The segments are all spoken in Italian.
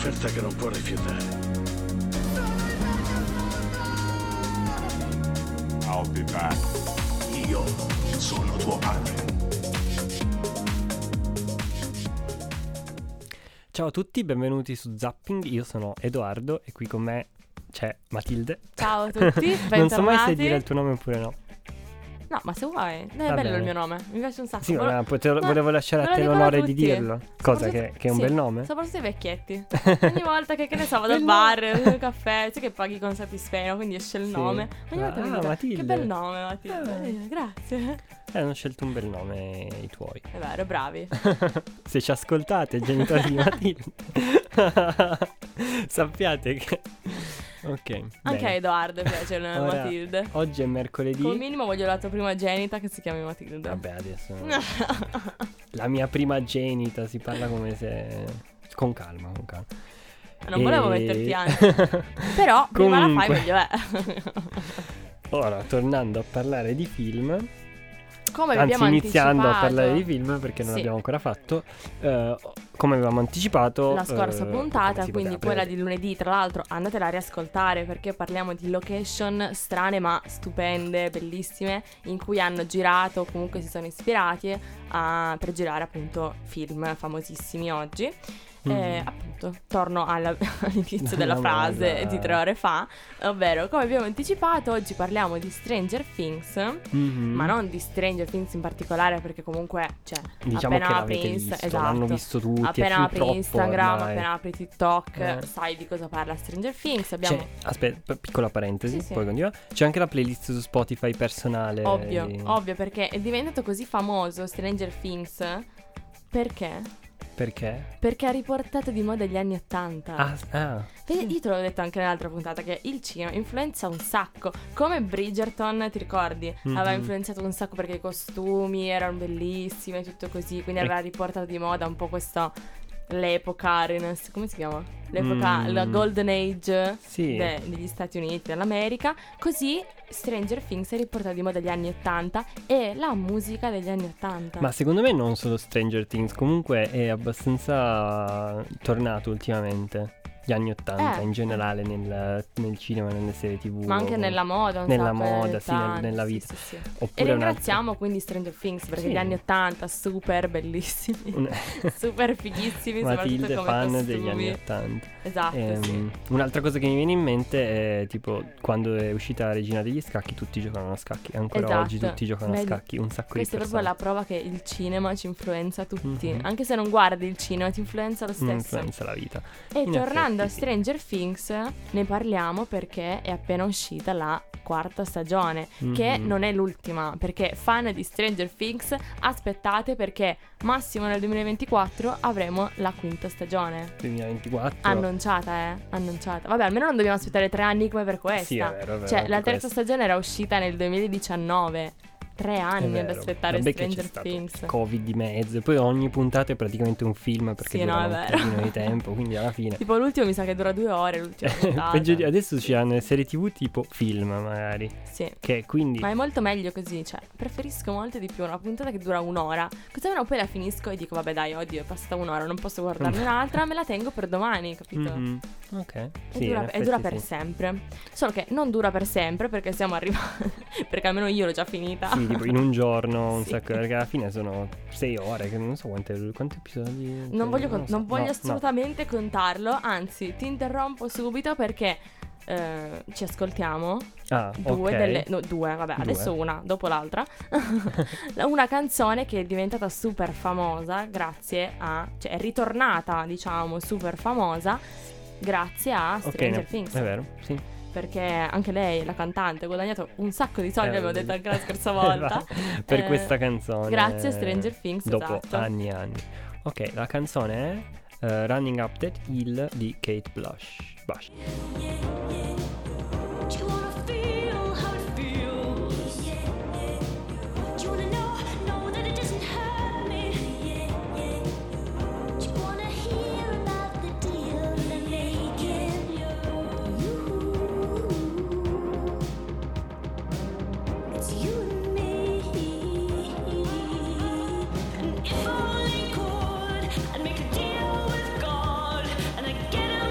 un'offerta che non può rifiutare. I'll be back. Io sono tuo padre. Ciao a tutti, benvenuti su Zapping, io sono Edoardo e qui con me c'è Matilde. Ciao a tutti, bentornati. Non so mai se dire il tuo nome oppure no. No, ma se vuoi, è Va bello bene. il mio nome, mi piace un sacco. Sì, ma volevo lasciare a me lo te dicono l'onore di tutti. dirlo. Cosa, che è un Sì, bel nome? soprattutto i vecchietti. Ogni volta che ne so, vado al Bel bar, al caffè, sai che paghi con Satispeno, quindi esce il Sì. nome. Ogni volta mi dicono, Matilde. che bel nome, Matilde. Grazie. Hanno scelto un bel nome i tuoi. È vero, bravi. Se ci ascoltate, genitori di Matilde, sappiate che... Ok, Anche a bene. Edoardo piace il nome Ora, Matilde. Oggi è mercoledì. Come minimo voglio la tua primogenita che si chiami Matilde. Vabbè, adesso... La mia prima genita, si parla come se... Con calma, con calma. Non volevo metterti ansia. Però prima la fai Comunque. meglio è. Ora, tornando a parlare di film... Come Anzi, abbiamo iniziando a anticipato parlare di film perché non Sì. l'abbiamo ancora fatto, come avevamo anticipato la scorsa puntata, si quindi poteva quella di lunedì, tra l'altro andatela a riascoltare perché parliamo di location strane ma stupende, bellissime, in cui hanno girato, comunque si sono ispirati per girare appunto film famosissimi oggi. Appunto, torno all'inizio della frase di 3 ore fa, ovvero come abbiamo anticipato oggi parliamo di Stranger Things, ma non di Stranger Things in particolare perché comunque cioè, Diciamo appena che apri l'avete Insta, visto, esatto, l'hanno visto tutti, è appena fin apri troppo Instagram, ormai. appena apri TikTok, Eh. sai di cosa parla Stranger Things. Abbiamo C'è, aspetta, piccola parentesi, Sì, sì. poi continua. C'è anche la playlist su Spotify personale. ovvio, di- ovvio perché è diventato così famoso Stranger Things perché? Perché? Perché ha riportato di moda gli anni 80. Io te l'avevo detto anche nell'altra puntata che il cinema influenza un sacco. Come Bridgerton, ti ricordi? Aveva influenzato un sacco perché i costumi erano bellissimi e tutto così. Quindi aveva riportato di moda un po' l'epoca come si chiama? L'epoca, la Golden Age Sì. degli Stati Uniti, dell'America. Così Stranger Things è riportato di moda gli anni 80 e la musica degli anni 80. Ma secondo me non solo Stranger Things, comunque è abbastanza tornato ultimamente. Gli anni 80 in generale nel cinema, nelle serie TV. Ma anche nella moda, un nella sacco, negli moda, anni sì, 80, nella vita. sì, sì. Oppure E un altro- ringraziamo quindi Stranger Things perché Sì. gli anni 80 super bellissimi, super fighissimi, Matilde soprattutto come fan costumi. degli anni 80. Esatto, sì. Un'altra cosa che mi viene in mente è tipo quando è uscita la Regina degli Scacchi tutti giocano a scacchi, ancora Esatto. oggi tutti giocano Vedi? a scacchi, un sacco Questa è di proprio persone. la prova che il cinema ci influenza tutti. Mhm. Anche se non guardi il cinema ti influenza lo stesso. Influenza la vita. E In tornando a effetti, sì. Stranger Things ne parliamo perché è appena uscita la 4ª stagione, che Mhm. non è l'ultima, perché fan di Stranger Things aspettate perché massimo nel 2024 avremo la 5ª stagione. 2024. Annunciata. Vabbè, almeno non dobbiamo aspettare 3 anni come per questa. Sì, è vero, Cioè, anche la 3ª questo. stagione era uscita nel 2019. 3 È anni ad vero. aspettare Vabbè che c'è Stranger stato Things. Covid di mezzo e poi ogni puntata è praticamente un film perché Sì, no, dura è un vero. casino di tempo, quindi alla fine Tipo l'ultimo mi sa che dura 2 ore, l'ultima puntata. peggio adesso ci hanno le serie TV tipo film magari, Sì. che quindi Ma è molto meglio così, cioè preferisco molto di più una puntata che dura 1 ora. Così almeno poi la finisco e dico vabbè dai, oddio è passata 1 ora, non posso guardarne un'altra, me la tengo per domani, capito? Mhm. Ok. E Sì, dura, in e dura effetti per sì. sempre. Solo che non dura per sempre perché siamo arrivati. Perché almeno io l'ho già finita. Sì, tipo in un giorno, un Sì. sacco, perché alla fine sono 6 ore, che non so quanti episodi. Non voglio, lo so. non voglio No, assolutamente contarlo. Anzi, ti interrompo subito perché ci ascoltiamo. no. Ah, Due ok. due, vabbè, Due. adesso una, dopo l'altra. Una canzone che è diventata super famosa grazie a, cioè è ritornata, diciamo, super famosa grazie a Ok, Stranger no, Things. è vero, sì. Perché anche lei, la cantante, ha guadagnato un sacco di soldi, abbiamo detto anche la scorsa volta. Per questa canzone. Grazie a Stranger Things, Dopo esatto. anni e anni. Ok, la canzone è Running Up That Hill di Kate Bush. Do you wanna feel how it feels? Do you wanna know that it doesn't hurt me? Do you wanna hear about the deal they're making? It's you and me. And if I only could, I'd make a deal with God, and I'd get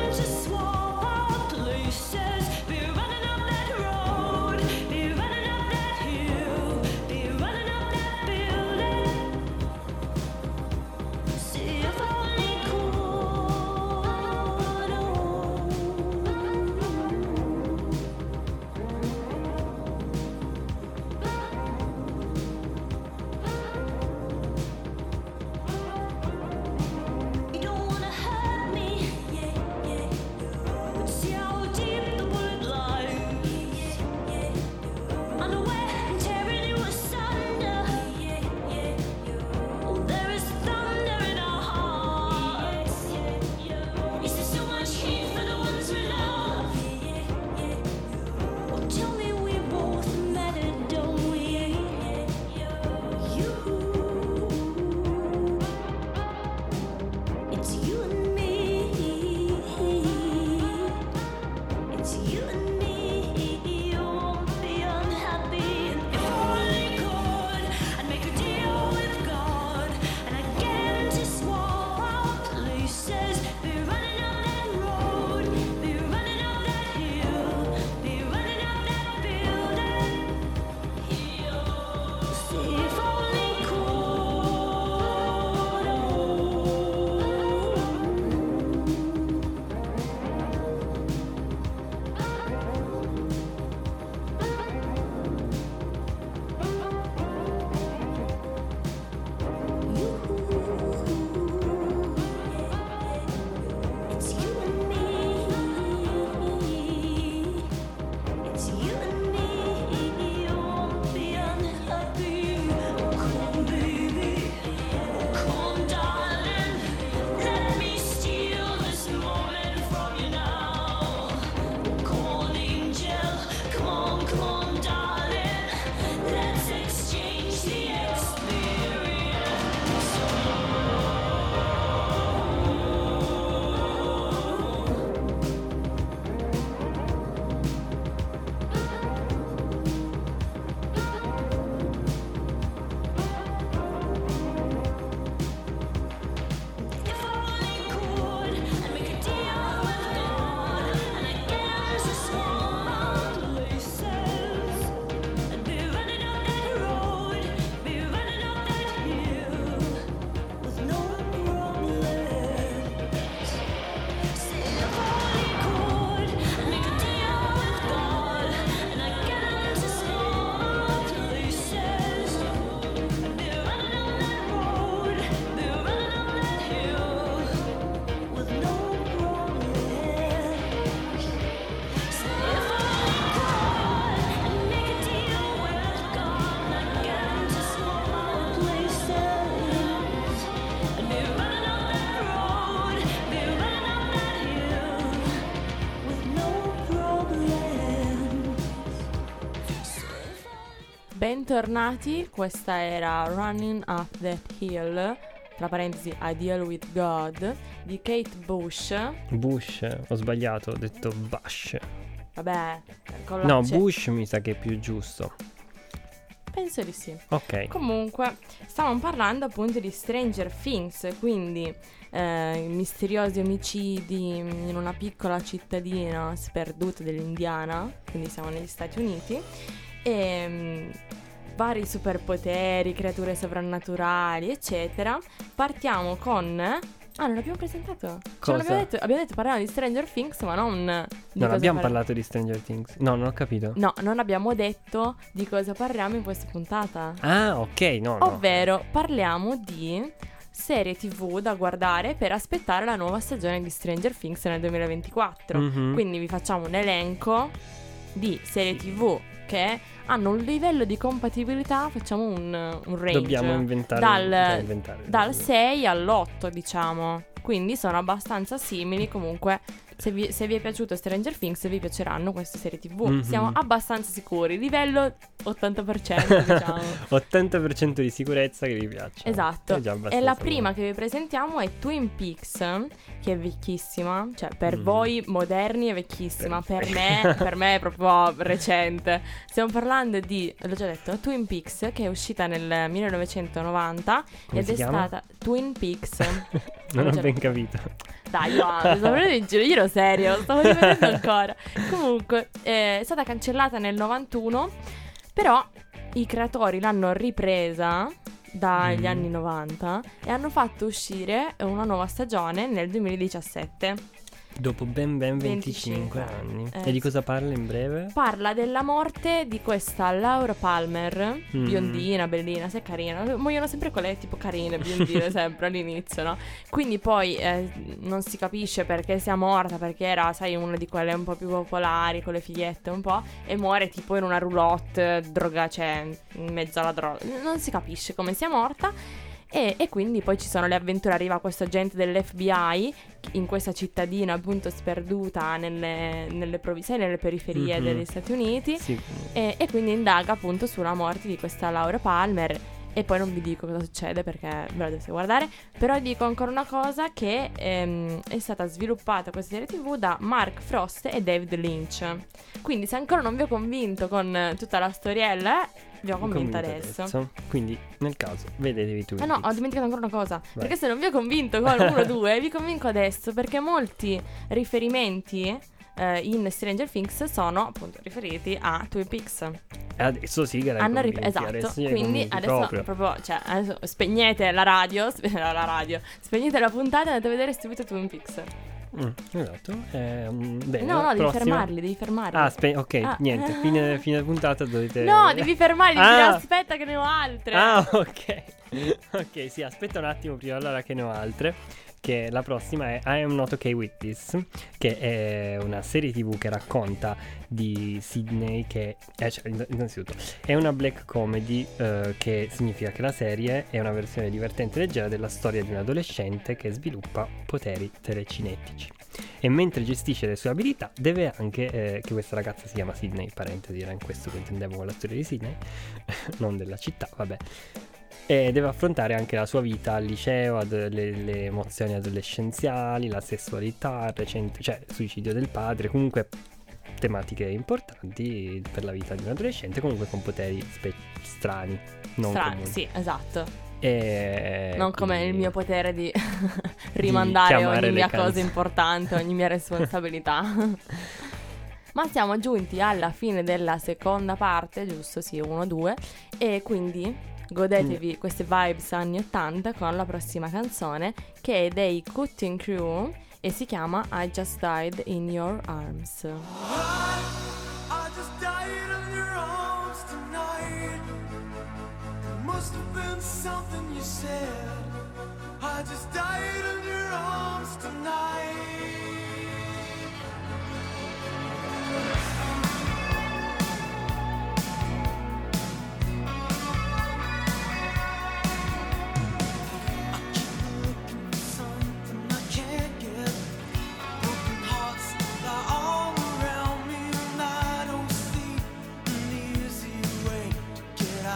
bentornati. Questa era Running Up That Hill, tra parentesi I Deal With God, di Kate Bush. Bush, ho sbagliato, ho detto Bush. Vabbè, con la No, C. Bush mi sa che è più giusto. Penso di sì. Ok. Comunque, stavamo parlando appunto di Stranger Things, quindi misteriosi omicidi in una piccola cittadina sperduta dell'Indiana, quindi siamo negli Stati Uniti, e vari superpoteri, creature sovrannaturali, eccetera. Partiamo con... Ah, non l'abbiamo presentato? Cioè, Cosa? non abbiamo detto parliamo di Stranger Things, ma non di Non cosa abbiamo parliamo. parlato di Stranger Things. No, non ho capito. No, non abbiamo detto di cosa parliamo in questa puntata. Ah, ok, no. Ovvero, parliamo di serie TV da guardare per aspettare la nuova stagione di Stranger Things nel 2024. Mhm. Quindi vi facciamo un elenco di serie TV che hanno un livello di compatibilità, facciamo un range. Dobbiamo inventare. Dal 6 all'8, diciamo. Quindi sono abbastanza simili. Comunque, se vi è piaciuto Stranger Things, vi piaceranno queste serie TV. Mhm. Siamo abbastanza sicuri. Livello 80%, diciamo. 80% di sicurezza che vi piaccia. Esatto. È già E abbastanza la prima buono. che vi presentiamo è Twin Peaks, che è vecchissima. Cioè, per Mm. voi moderni è vecchissima. Per- Per me è proprio recente. Stiamo parlando di, l'ho già detto, Twin Peaks, che è uscita nel 1990 Come ed si è chiama? stata Twin Peaks. Non ho Già- ben capito. Dai, Ioana, sto prendendo in giro, io ero serio, stavo ripetendo ancora. Comunque, è stata cancellata nel 91, però i creatori l'hanno ripresa dagli anni 90 e hanno fatto uscire una nuova stagione nel 2017. Dopo ben 25 anni. E di sì. cosa parla in breve? Parla della morte di questa Laura Palmer, Mm. biondina, bellina, se carina. Muoiono sempre quelle tipo carine, biondine sempre all'inizio, no? Quindi poi non si capisce perché sia morta, perché era, sai, una di quelle un po' più popolari, con le figliette un po', e muore tipo in una roulotte, droga, cioè in mezzo alla droga. Non si capisce come sia morta. E quindi poi ci sono le avventure, arriva questo agente dell'FBI in questa cittadina appunto sperduta nelle periferie Mhm. degli Stati Uniti Sì. e quindi indaga appunto sulla morte di questa Laura Palmer. E poi non vi dico cosa succede perché ve la dovete guardare. Però dico ancora una cosa, che è stata sviluppata questa serie TV da Mark Frost e David Lynch. Quindi se ancora non vi ho convinto con tutta la storiella, vi ho convinta adesso. Quindi, nel caso, vedetevi tu. Ah no, ho dimenticato ancora una cosa. Vai. Perché se non vi ho convinto con 1 o 2, vi convinco adesso. Perché molti riferimenti in Stranger Things sono appunto riferiti a Twin Peaks. Adesso sì che l'hai Hanno convinti, esatto. adesso li hai Quindi convinti adesso proprio, cioè, adesso spegnete la radio, spegnete la puntata e andate a vedere subito Twin Peaks. Esatto. Bene, No, devi prossima. fermarli. Ah, ok, Ah. niente, fine puntata dovete... No, devi fermarli, devi Ah. dire aspetta che ne ho altre. Ah, ok. Ok, sì, aspetta un attimo prima allora che ne ho altre. Che la prossima è I Am Not Okay With This, che è una serie TV che racconta di Sydney, che cioè, innanzitutto è una black comedy, che significa che la serie è una versione divertente e leggera della storia di un adolescente che sviluppa poteri telecinetici. E mentre gestisce le sue abilità deve anche, che questa ragazza si chiama Sydney, parentesi, era in questo che intendevo con la storia di Sydney, non della città, vabbè. E deve affrontare anche la sua vita al liceo, le emozioni adolescenziali, la sessualità recente, cioè suicidio del padre, comunque tematiche importanti per la vita di un adolescente, comunque con poteri strani, non comuni. Sì, esatto. E Non come quindi- il mio potere di rimandare chiamare ogni le mia canzoni. cosa importante, ogni mia responsabilità. Ma siamo giunti alla fine della seconda parte, giusto? Sì, 1-2. E quindi godetevi queste vibes anni 80 con la prossima canzone, che è dei Cutting Crew e si chiama I Just Died in Your Arms. I just died in your arms tonight. It must have been something you said. I just died in your arms tonight. I keep looking for something I can't get. Broken hearts lie all around me, and I don't see an easy way to get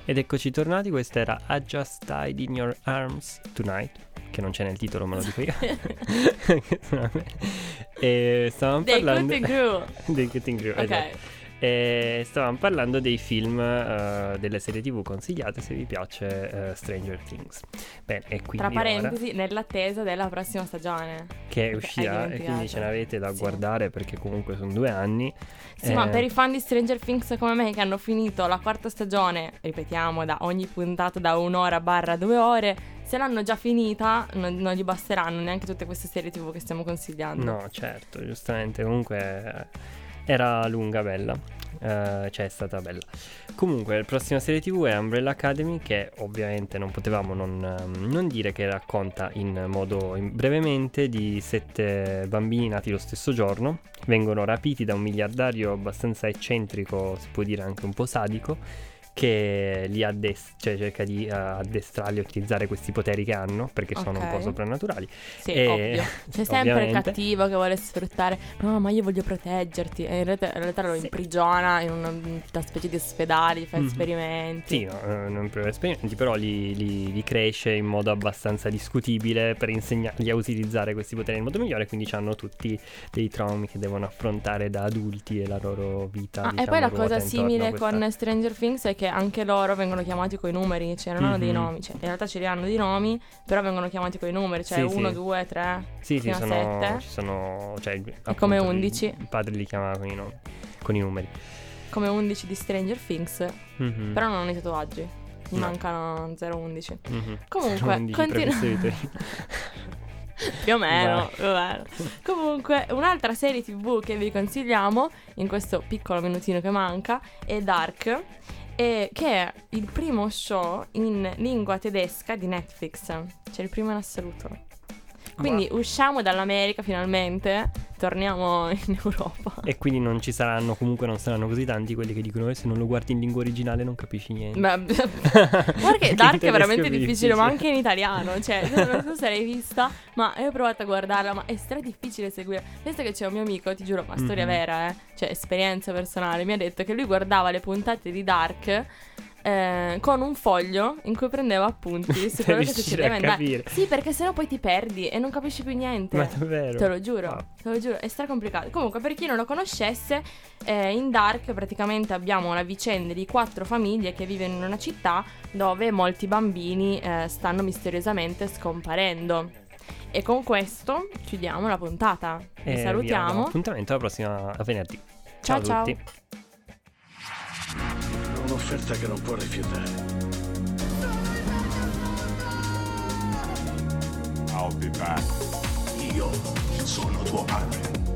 Ed eccoci tornati, questa era I Just Died in Your Arms Tonight, che non c'è nel titolo, me lo dico io. E stavamo Dei parlando Cutting Crew. dei Cutting Crew, Ok. esatto. E stavamo parlando dei film, delle serie TV consigliate se vi piace Stranger Things. Bene, e quindi Tra parentesi, nell'attesa della prossima stagione. che Hai uscirà, e quindi dimenticato. ce n'avete da Sì. guardare, perché comunque sono 2 anni. Sì, ma per i fan di Stranger Things come me che hanno finito la 4ª stagione, ripetiamo, da ogni puntata da 1 ora / 2 ore, se l'hanno già finita non gli basteranno neanche tutte queste serie TV che stiamo consigliando. No, certo, giustamente, comunque era lunga, bella, cioè è stata bella. Comunque, la prossima serie TV è Umbrella Academy, che ovviamente non potevamo non dire, che racconta brevemente di 7 bambini nati lo stesso giorno. Vengono rapiti da un miliardario abbastanza eccentrico, si può dire anche un po' sadico, che li cerca di addestrarli a utilizzare questi poteri che hanno, perché sono un po' Ok. soprannaturali. Sì, E- ovvio. C'è sempre il ovviamente. cattivo che vuole sfruttare. No, ma io voglio proteggerti. E in realtà lo Sì. imprigiona in una specie di ospedale, fa Mhm. esperimenti. Sì, no, non per esperimenti, però li cresce in modo abbastanza discutibile per insegnargli a utilizzare questi poteri in modo migliore, quindi hanno tutti dei traumi che devono affrontare da adulti e la loro vita. Ah, e diciamo, poi la ruota cosa intorno a simile questa- con Stranger Things è che anche loro vengono chiamati coi numeri, cioè non hanno dei Mhm. nomi, cioè in realtà ce li hanno di nomi, però vengono chiamati coi numeri, cioè Sì, 1, sì. 2, 3, Sì, fino a ci 7, sono, cioè, È come appunto, 11. Il padre li chiama con i numeri. come 11 di Stranger Things, Mhm. però non hanno i tatuaggi, mi No. mancano 0-11. Mhm. Comunque, 11 continu- professori di Torino. Più o meno, Vai. più o meno. Comunque, un'altra serie TV che vi consigliamo in questo piccolo minutino che manca è Dark, che è il primo show in lingua tedesca di Netflix, cioè il primo in assoluto. Quindi usciamo dall'America finalmente, torniamo in Europa. E quindi non saranno così tanti quelli che dicono se non lo guardi in lingua originale non capisci niente. Beh, guarda che In Dark è tedesco veramente è più difficile, ma difficile. anche in italiano. Cioè, non so se l'hai vista, ma io ho provato a guardarla, ma è stra difficile seguire. Pensa che c'è un mio amico, ti giuro, ma storia Mhm. vera, cioè esperienza personale, mi ha detto che lui guardava le puntate di Dark con un foglio in cui prendeva appunti su Per quello che riuscire succedeva a in Dark. capire. Sì, perché sennò poi ti perdi e non capisci più niente. Ma davvero? Te lo giuro, Wow. te lo giuro, è stra complicato. Comunque, per chi non lo conoscesse, in Dark praticamente abbiamo la vicenda di 4 famiglie che vivono in una città dove molti bambini stanno misteriosamente scomparendo. E con questo chiudiamo la puntata. Vi E vi salutiamo. diamo appuntamento alla prossima, a venerdì. Ciao, Ciao a tutti. Ho un'offerta che non può rifiutare. I'll be back. Io sono tuo padre.